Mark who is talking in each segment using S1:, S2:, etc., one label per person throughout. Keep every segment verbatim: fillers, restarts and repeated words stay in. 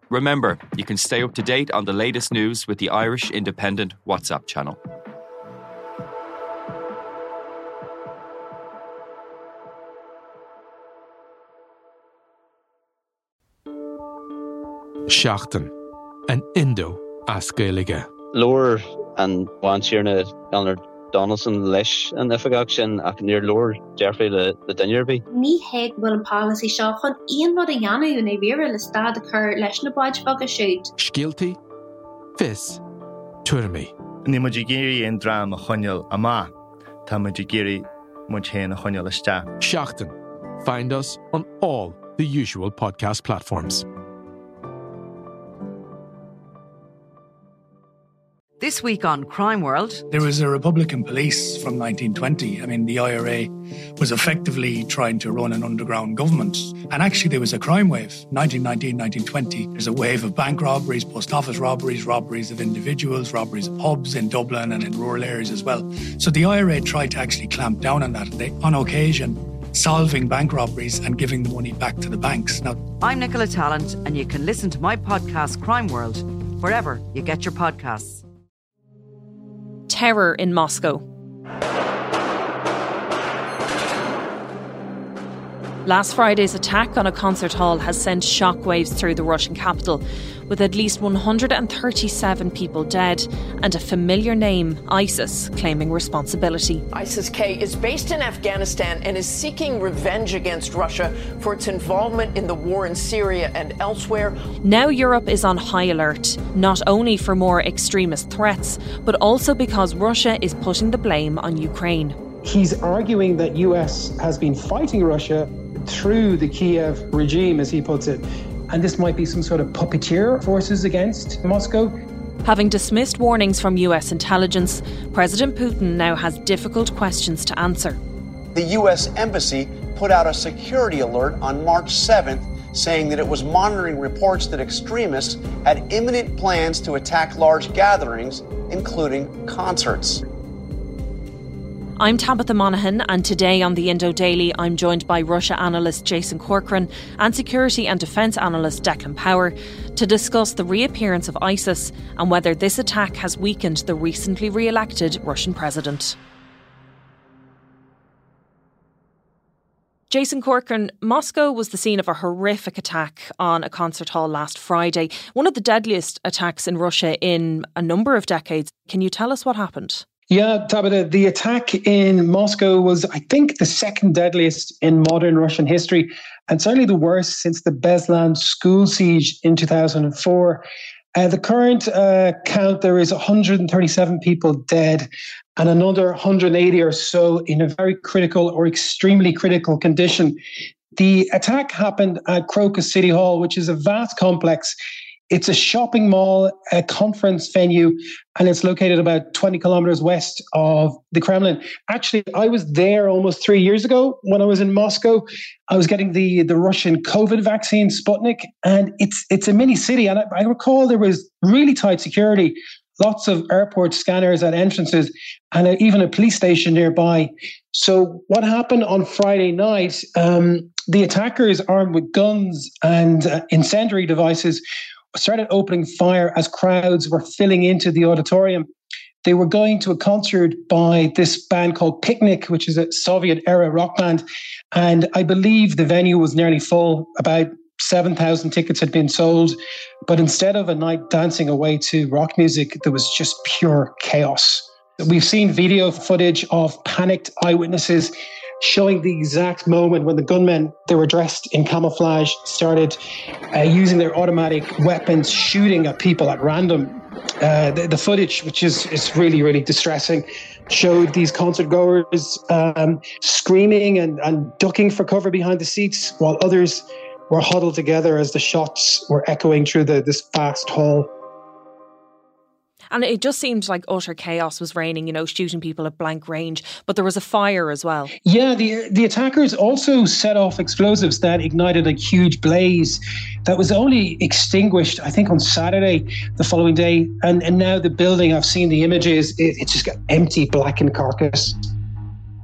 S1: Remember, you can stay up to date on the latest news with the Irish Independent WhatsApp channel.
S2: Seachtain, an Indo as Gaeilge.
S3: Lower and once you're in a Donner Donaldson leis an ifagach sin ach near lower Jeffrey le the dinner be.
S4: Ní heag bhfuil an policy seo chun aon rud a dhéanamh na bhíre le stad a chur leis na baid bag a siúd.
S2: Scialtaí, fis, tuirmí.
S5: Ní muid géirí an drám a chuineal amá, tá muid géirí muid héan a chuineal iste.
S2: Seachtain. Find us on all the usual podcast platforms.
S6: This week on Crime World.
S7: There was a Republican police from nineteen twenty. I mean, the I R A was effectively trying to run an underground government. And actually, there was a crime wave. nineteen nineteen, nineteen twenty. There's a wave of bank robberies, post office robberies, robberies of individuals, robberies of pubs in Dublin and in rural areas as well. So the I R A tried to actually clamp down on that. They, on occasion, solving bank robberies and giving the money back to the banks. Now,
S6: I'm Nicola Tallant, and you can listen to my podcast, Crime World, wherever you get your podcasts.
S8: Terror in Moscow. Last Friday's attack on a concert hall has sent shockwaves through the Russian capital, with at least one hundred thirty-seven people dead and a familiar name, ISIS, claiming responsibility.
S9: ISIS-K is based in Afghanistan and is seeking revenge against Russia for its involvement in the war in Syria and elsewhere.
S8: Now Europe is on high alert, not only for more extremist threats, but also because Russia is putting the blame on Ukraine.
S10: He's arguing that U S has been fighting Russia through the Kiev regime, as he puts it, and this might be some sort of puppeteer forces against Moscow.
S8: Having dismissed warnings from U S intelligence, President Putin now has difficult questions to answer.
S11: The U S Embassy put out a security alert on March seventh, saying that it was monitoring reports that extremists had imminent plans to attack large gatherings, including concerts.
S8: I'm Tabitha Monaghan, and today on the Indo Daily I'm joined by Russia analyst Jason Corcoran and security and defence analyst Declan Power to discuss the reappearance of ISIS and whether this attack has weakened the recently re-elected Russian president. Jason Corcoran, Moscow was the scene of a horrific attack on a concert hall last Friday, one of the deadliest attacks in Russia in a number of decades. Can you tell us what happened?
S10: Yeah, Tabitha, the attack in Moscow was, I think, the second deadliest in modern Russian history, and certainly the worst since the Beslan school siege in two thousand four. Uh, the current uh, count, there is one hundred thirty-seven people dead and another one hundred eighty or so in a very critical or extremely critical condition. The attack happened at Crocus City Hall, which is a vast complex. It's a shopping mall, a conference venue, and it's located about twenty kilometers west of the Kremlin. Actually, I was there almost three years ago when I was in Moscow. I was getting the, the Russian COVID vaccine, Sputnik, and it's it's a mini city. And I, I recall there was really tight security, lots of airport scanners at entrances, and a, even a police station nearby. So what happened on Friday night, um, the attackers armed with guns and uh, incendiary devices started opening fire as crowds were filling into the auditorium. They were going to a concert by this band called Picnic, which is a Soviet-era rock band. And I believe the venue was nearly full. About seven thousand tickets had been sold. But instead of a night dancing away to rock music, there was just pure chaos. We've seen video footage of panicked eyewitnesses showing the exact moment when the gunmen, they were dressed in camouflage, started uh, using their automatic weapons, shooting at people at random. Uh, the, the footage, which is, is really, really distressing, showed these concert goers um, screaming and, and ducking for cover behind the seats, while others were huddled together as the shots were echoing through the, this vast hall.
S8: And it just seemed like utter chaos was reigning, you know, shooting people at blank range. But there was a fire as well.
S10: Yeah, the the attackers also set off explosives that ignited a huge blaze that was only extinguished, I think, on Saturday, the following day. And, and now the building, I've seen the images, it, it's just got empty, blackened carcass.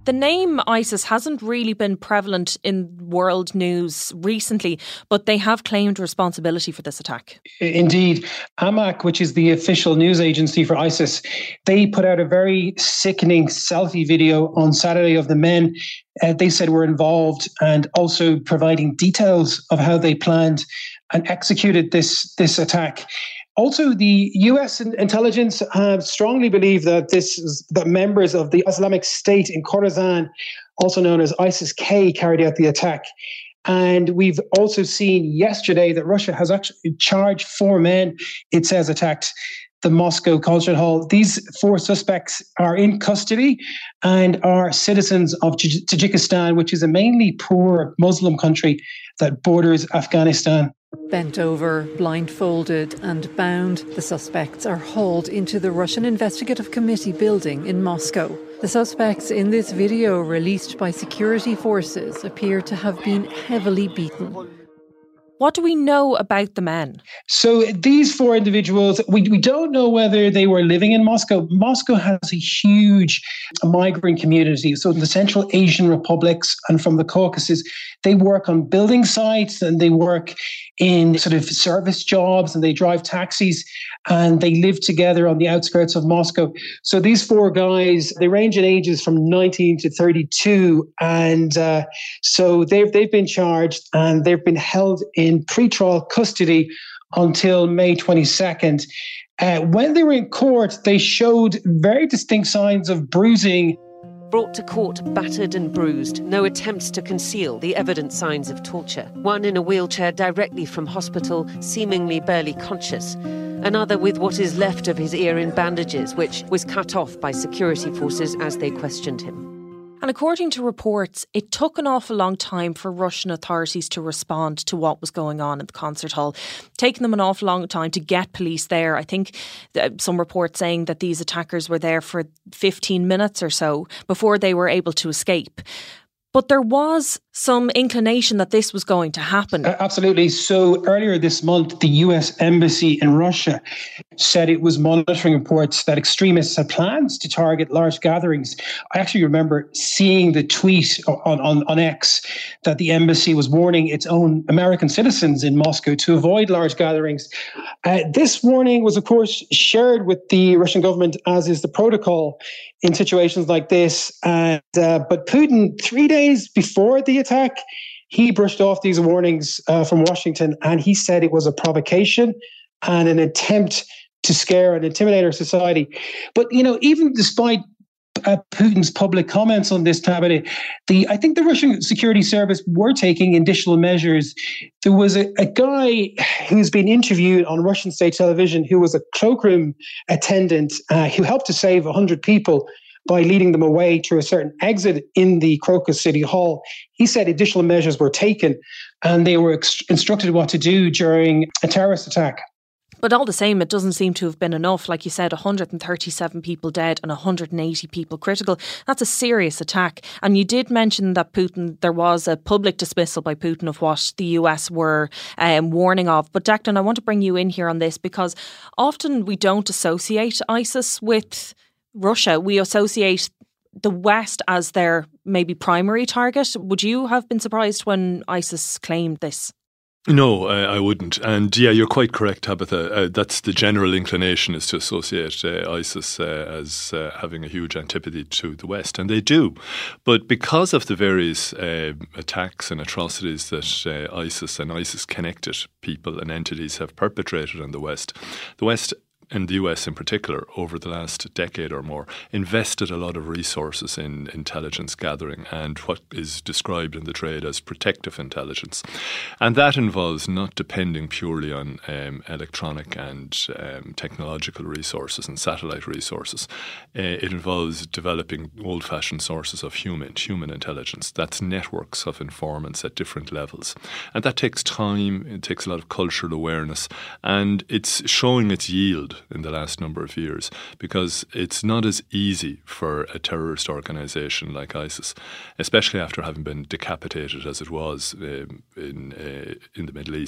S8: The name ISIS hasn't really been prevalent in world news recently, but they have claimed responsibility for this attack.
S10: Indeed. Amaq, which is the official news agency for ISIS, they put out a very sickening selfie video on Saturday of the men uh, they said were involved, and also providing details of how they planned and executed this, this attack. Also, the U S intelligence have strongly believed that this is, that members of the Islamic State in Khorasan, also known as ISIS-K, carried out the attack. And we've also seen yesterday that Russia has actually charged four men, it says, attacked the Moscow Concert Hall. These four suspects are in custody and are citizens of Tajikistan, which is a mainly poor Muslim country that borders Afghanistan.
S12: Bent over, blindfolded and bound, the suspects are hauled into the Russian Investigative Committee building in Moscow. The suspects in this video released by security forces appear to have been heavily beaten.
S8: What do we know about the men?
S10: So these four individuals, we, we don't know whether they were living in Moscow. Moscow has a huge migrant community. So in the Central Asian republics and from the Caucasus, they work on building sites and they work in sort of service jobs and they drive taxis and they live together on the outskirts of Moscow. So these four guys, they range in ages from nineteen to thirty-two. And uh, so they've, they've been charged and they've been held in pre-trial custody until May twenty-second. Uh, when they were in court, they showed very distinct signs of bruising.
S13: Brought to court battered and bruised, no attempts to conceal the evident signs of torture. One in a wheelchair directly from hospital, seemingly barely conscious. Another with what is left of his ear in bandages, which was cut off by security forces as they questioned him.
S8: And according to reports, it took an awful long time for Russian authorities to respond to what was going on in the concert hall, taking them an awful long time to get police there. I think some reports saying that these attackers were there for fifteen minutes or so before they were able to escape. But there was some inclination that this was going to happen.
S10: Absolutely. So earlier this month, the U S Embassy in Russia said it was monitoring reports that extremists had plans to target large gatherings. I actually remember seeing the tweet on, on, on X that the embassy was warning its own American citizens in Moscow to avoid large gatherings. Uh, this warning was, of course, shared with the Russian government, as is the protocol in situations like this. And uh, but Putin, three days before the attack, he brushed off these warnings uh, from Washington, and he said it was a provocation and an attempt to scare and intimidate our society. But, you know, even despite uh, Putin's public comments on this, Tabitha, the I think the Russian security service were taking additional measures. There was a, a guy who's been interviewed on Russian state television who was a cloakroom attendant uh, who helped to save one hundred people by leading them away through a certain exit in the Crocus City Hall. He said additional measures were taken and they were ex- instructed what to do during a terrorist attack.
S8: But all the same, it doesn't seem to have been enough. Like you said, one hundred thirty-seven people dead and one hundred eighty people critical. That's a serious attack. And you did mention that Putin, there was a public dismissal by Putin of what the U S were um, warning of. But Declan, I want to bring you in here on this because often we don't associate ISIS with Russia. We associate the West as their maybe primary target. Would you have been surprised when ISIS claimed this?
S14: No, I, I wouldn't. And yeah, you're quite correct, Tabitha. Uh, that's the general inclination, is to associate uh, ISIS uh, as uh, having a huge antipathy to the West. And they do. But because of the various uh, attacks and atrocities that uh, ISIS and ISIS-connected people and entities have perpetrated in the West, the West and the U S in particular, over the last decade or more, invested a lot of resources in intelligence gathering and what is described in the trade as protective intelligence. And that involves not depending purely on um, electronic and um, technological resources and satellite resources. Uh, it involves developing old-fashioned sources of human, human intelligence. That's networks of informants at different levels. And that takes time, it takes a lot of cultural awareness, and it's showing its yield in the last number of years, because it's not as easy for a terrorist organisation like ISIS, especially after having been decapitated as it was um, in uh, in the Middle East.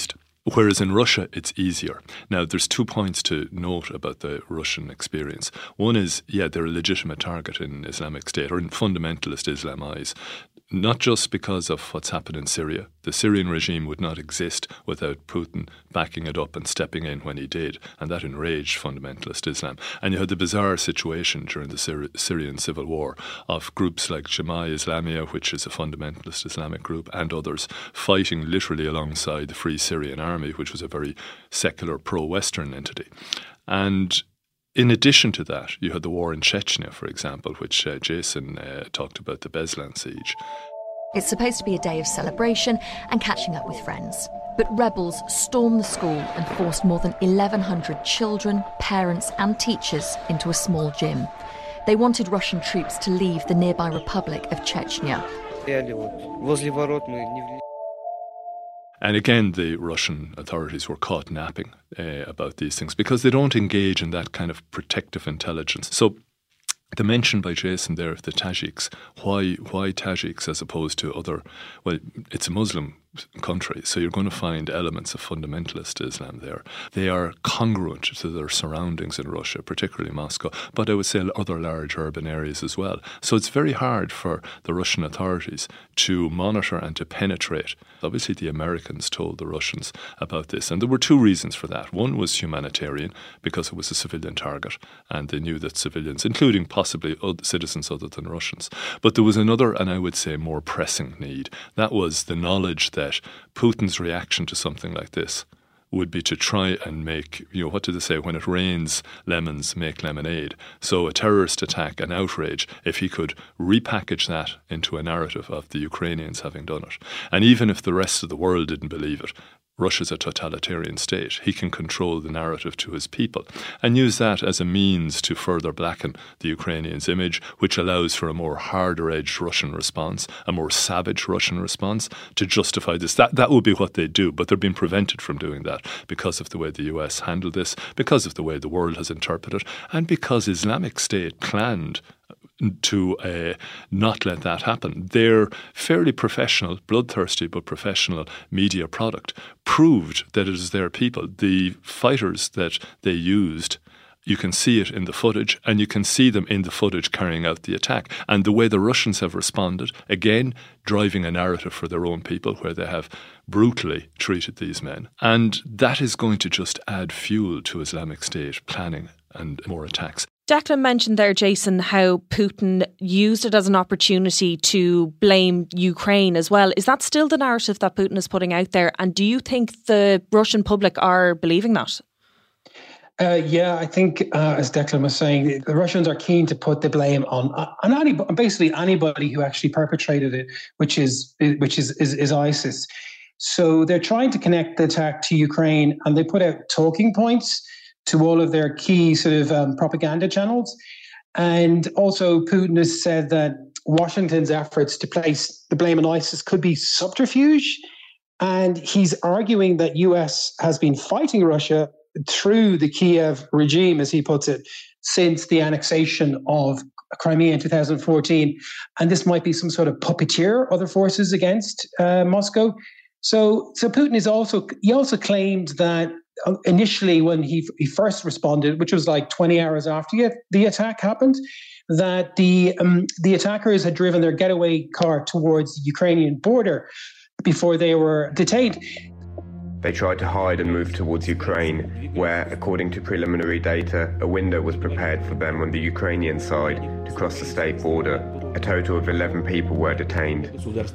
S14: Whereas in Russia, it's easier. Now, there's two points to note about the Russian experience. One is, yeah, they're a legitimate target in Islamic State or in fundamentalist Islam eyes. Not just because of what's happened in Syria. The Syrian regime would not exist without Putin backing it up and stepping in when he did, and that enraged fundamentalist Islam. And you had the bizarre situation during the Syri- Syrian civil war of groups like Jemaah Islamiyah, which is a fundamentalist Islamic group, and others fighting literally alongside the Free Syrian Army, which was a very secular pro-Western entity. And in addition to that, you had the war in Chechnya, for example, which uh, Jason uh, talked about, the Beslan siege.
S15: It's supposed to be a day of celebration and catching up with friends. But rebels stormed the school and forced more than eleven hundred children, parents and teachers into a small gym. They wanted Russian troops to leave the nearby Republic of Chechnya.
S14: And again, the Russian authorities were caught napping uh, about these things because they don't engage in that kind of protective intelligence. So the mention by Jason there of the Tajiks, why why Tajiks as opposed to other, well, it's a Muslim country, so you're going to find elements of fundamentalist Islam there. They are congruent to their surroundings in Russia, particularly Moscow, but I would say other large urban areas as well. So it's very hard for the Russian authorities to monitor and to penetrate. Obviously, the Americans told the Russians about this, and there were two reasons for that. One was humanitarian, because it was a civilian target, and they knew that civilians, including possibly citizens other than Russians. But there was another, and I would say more pressing need. That was the knowledge that that Putin's reaction to something like this would be to try and make, you know, what do they say, when it rains, lemons make lemonade. So a terrorist attack, an outrage, if he could repackage that into a narrative of the Ukrainians having done it. And even if the rest of the world didn't believe it, Russia's a totalitarian state. He can control the narrative to his people and use that as a means to further blacken the Ukrainians' image, which allows for a more harder-edged Russian response, a more savage Russian response to justify this. That that would be what they do, but they're being prevented from doing that because of the way the U S handled this, because of the way the world has interpreted it, and because Islamic State planned to uh, not let that happen. Their fairly professional, bloodthirsty but professional media product proved that it is their people. The fighters that they used, you can see it in the footage, and you can see them in the footage carrying out the attack. And the way the Russians have responded, again, driving a narrative for their own people where they have brutally treated these men. And that is going to just add fuel to Islamic State planning and more attacks.
S8: Declan mentioned there, Jason, how Putin used it as an opportunity to blame Ukraine as well. Is that still the narrative that Putin is putting out there? And do you think the Russian public are believing that?
S10: Uh, yeah, I think, uh, as Declan was saying, the Russians are keen to put the blame on on any, basically anybody who actually perpetrated it, which is which is, is is ISIS. So they're trying to connect the attack to Ukraine, and they put out talking points to all of their key sort of um, propaganda channels. And also Putin has said that Washington's efforts to place the blame on ISIS could be subterfuge. And he's arguing that U S has been fighting Russia through the Kiev regime, as he puts it, since the annexation of Crimea in two thousand fourteen. And this might be some sort of puppeteer other forces against uh, Moscow. So, so Putin is also, he also claimed that initially when he he first responded, which was like twenty hours after the attack happened, that the um, the attackers had driven their getaway car towards the Ukrainian border before they were detained.
S16: They tried to hide and move towards Ukraine, where, according to preliminary data, a window was prepared for them on the Ukrainian side to cross the state border. A total of eleven people were detained.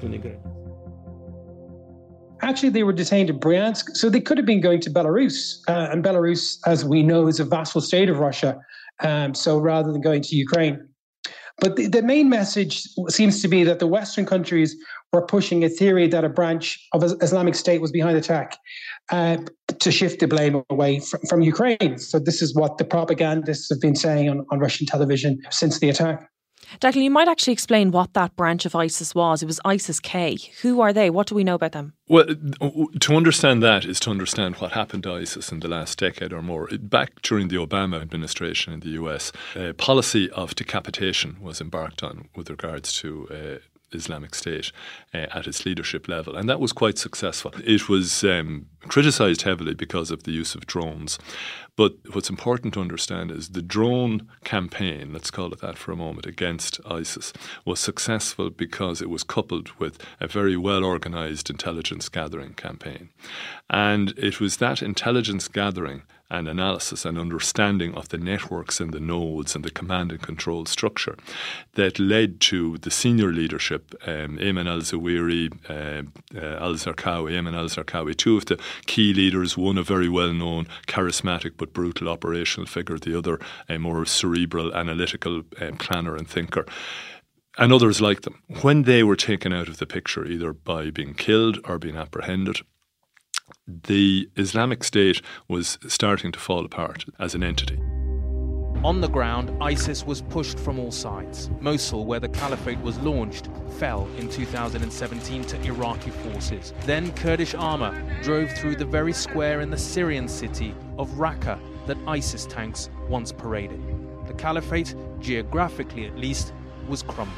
S10: Actually, they were detained in Bryansk, so they could have been going to Belarus. Uh, and Belarus, as we know, is a vassal state of Russia. Um, so rather than going to Ukraine. But the, the main message seems to be that the Western countries were pushing a theory that a branch of Islamic State was behind the attack uh, to shift the blame away from, from Ukraine. So this is what the propagandists have been saying on, on Russian television since the attack.
S8: Declan, you might actually explain what that branch of ISIS was. It was ISIS-K. Who are they? What do we know about them?
S14: Well, to understand that is to understand what happened to ISIS in the last decade or more. Back during the Obama administration in the U S, a policy of decapitation was embarked on with regards to uh, Islamic State uh, at its leadership level. And that was quite successful. It was um, criticised heavily because of the use of drones. But what's important to understand is the drone campaign, let's call it that for a moment, against ISIS was successful because it was coupled with a very well-organised intelligence gathering campaign. And it was that intelligence gathering and analysis and understanding of the networks and the nodes and the command and control structure that led to the senior leadership, um, Ayman al-Zawahiri, uh, uh, al-Zarqawi, Ayman al-Zarqawi, two of the key leaders, one a very well-known, charismatic but brutal operational figure, the other a more cerebral, analytical um, planner and thinker. And others like them. When they were taken out of the picture, either by being killed or being apprehended, the Islamic State was starting to fall apart as an entity.
S17: On the ground, ISIS was pushed from all sides. Mosul, where the caliphate was launched, fell in two thousand seventeen to Iraqi forces. Then Kurdish armour drove through the very square in the Syrian city of Raqqa that ISIS tanks once paraded. The caliphate, geographically at least, was crumbling.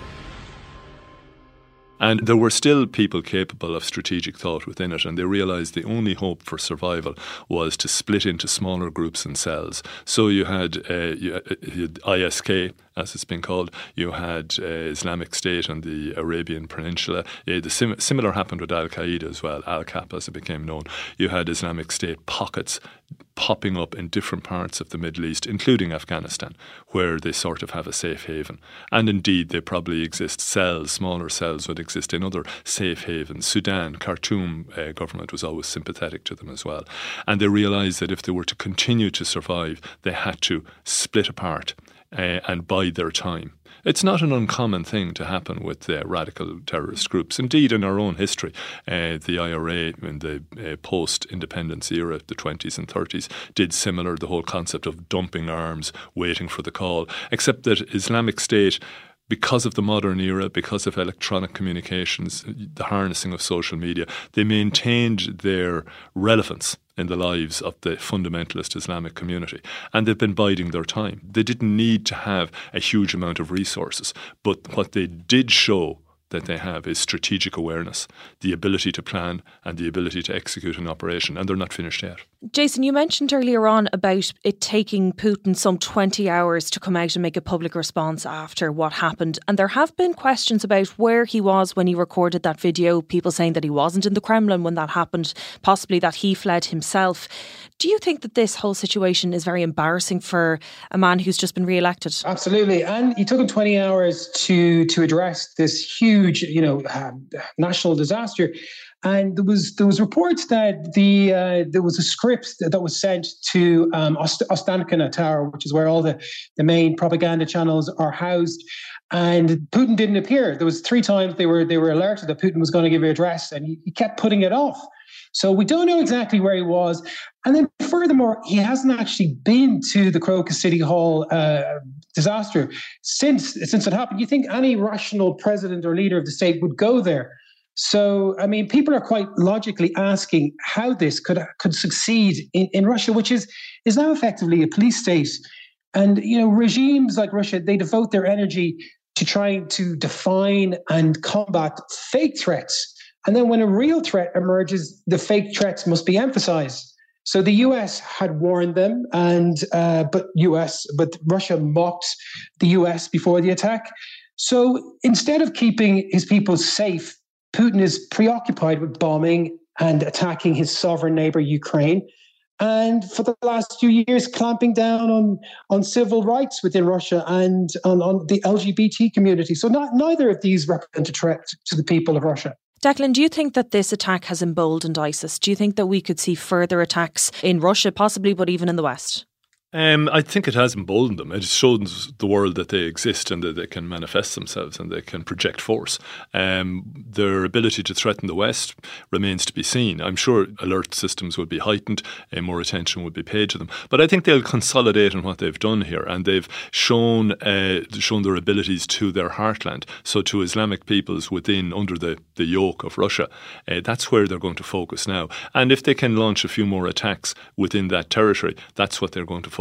S14: And there were still people capable of strategic thought within it, and they realised the only hope for survival was to split into smaller groups and cells. So you had, uh, you had I S K, as it's been called. You had uh, Islamic State on the Arabian Peninsula. Uh, the sim- similar happened with Al-Qaeda as well, Al-Qaeda as it became known. You had Islamic State pockets popping up in different parts of the Middle East, including Afghanistan, where they sort of have a safe haven. And indeed, they probably exist. Cells, smaller cells would exist in other safe havens. Sudan, Khartoum uh, government was always sympathetic to them as well. And they realised that if they were to continue to survive, they had to split apart uh, and bide their time. It's not an uncommon thing to happen with uh, radical terrorist groups. Indeed, in our own history, uh, the I R A in the uh, post-independence era, the twenties and thirties, did similar, the whole concept of dumping arms, waiting for the call, except that Islamic State, because of the modern era, because of electronic communications, the harnessing of social media, they maintained their relevance in the lives of the fundamentalist Islamic community. And they've been biding their time. They didn't need to have a huge amount of resources. But what they did show that they have is strategic awareness, the ability to plan and the ability to execute an operation. And they're not finished yet.
S8: Jason, you mentioned earlier on about it taking Putin some twenty hours to come out and make a public response after what happened. And there have been questions about where he was when he recorded that video, people saying that he wasn't in the Kremlin when that happened, possibly that he fled himself. Do you think that this whole situation is very embarrassing for a man who's just been re-elected?
S10: Absolutely. And it took him twenty hours to to address this huge, you know, uh, national disaster. And there was there was reports that the uh, there was a script that, that was sent to um, Ost- Ostankina Tower, which is where all the, the main propaganda channels are housed. And Putin didn't appear. There was three times they were they were alerted that Putin was going to give an address, and he, he kept putting it off. So we don't know exactly where he was. And then furthermore, he hasn't actually been to the Crocus City Hall uh, disaster since since it happened. You think any rational president or leader of the state would go there? So, I mean, people are quite logically asking how this could could succeed in, in Russia, which is is now effectively a police state. And, you know, regimes like Russia, they devote their energy to trying to define and combat fake threats. And then when a real threat emerges, the fake threats must be emphasized. So the U S had warned them, and uh, but U S, but Russia mocked the U S before the attack. So instead of keeping his people safe, Putin is preoccupied with bombing and attacking his sovereign neighbor, Ukraine. And for the last few years, clamping down on, on civil rights within Russia and on, on the L G B T community. So not, neither of these represent a threat to the people of Russia.
S8: Declan, do you think that this attack has emboldened ISIS? Do you think that we could see further attacks in Russia, possibly, but even in the West?
S14: Um, I think it has emboldened them. It shows the world that they exist and that they can manifest themselves and they can project force. Um, their ability to threaten the West remains to be seen. I'm sure alert systems would be heightened and more attention would be paid to them. But I think they'll consolidate on what they've done here, and they've shown uh, shown their abilities to their heartland. So to Islamic peoples within, under the, the yoke of Russia, uh, that's where they're going to focus now. And if they can launch a few more attacks within that territory, that's what they're going to focus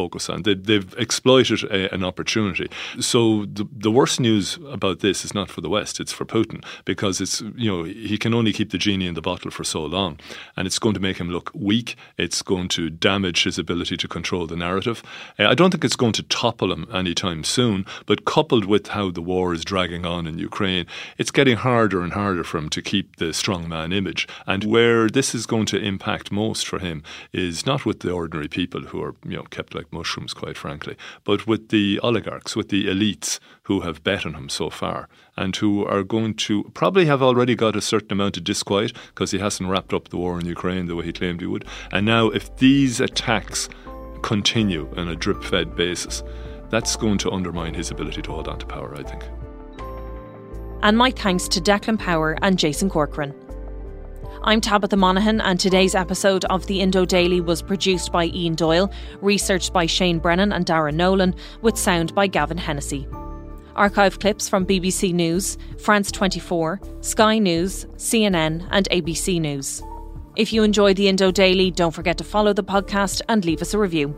S14: focus on. They, they've exploited a, an opportunity. So the, the worst news about this is not for the West, it's for Putin, because it's, you know, he can only keep the genie in the bottle for so long, and it's going to make him look weak. It's going to damage his ability to control the narrative. Uh, I don't think it's going to topple him anytime soon, but coupled with how the war is dragging on in Ukraine, it's getting harder and harder for him to keep the strongman image. And where this is going to impact most for him is not with the ordinary people who are, you know, kept like mushrooms, quite frankly, but with the oligarchs, with the elites who have bet on him so far and who are going to probably have already got a certain amount of disquiet because he hasn't wrapped up the war in Ukraine the way he claimed he would. And now if these attacks continue on a drip-fed basis, that's going to undermine his ability to hold on to power, I think.
S8: And my thanks to Declan Power and Jason Corcoran. I'm Tabitha Monaghan, and today's episode of the Indo Daily was produced by Ian Doyle, researched by Shane Brennan and Darren Nolan, with sound by Gavin Hennessy. Archive clips from B B C News, France twenty-four, Sky News, C N N and A B C News. If you enjoy the Indo Daily, don't forget to follow the podcast and leave us a review.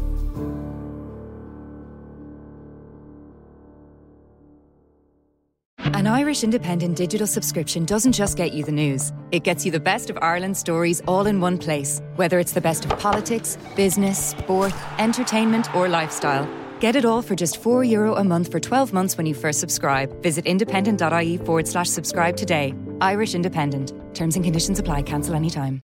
S18: An Irish Independent digital subscription doesn't just get you the news. It gets you the best of Ireland's stories all in one place. Whether it's the best of politics, business, sport, entertainment or lifestyle. Get it all for just four euro a month for twelve months when you first subscribe. Visit independent.ie forward slash subscribe today. Irish Independent. Terms and conditions apply. Cancel anytime.